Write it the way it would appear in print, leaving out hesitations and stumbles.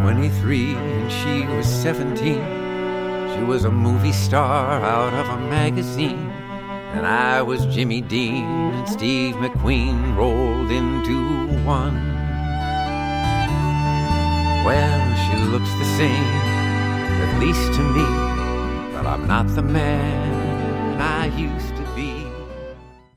23 and she was 17. She was a movie star out of a magazine, and I was Jimmy Dean and Steve McQueen rolled into one. Well, she looks the same, at least to me, but I'm not the man I used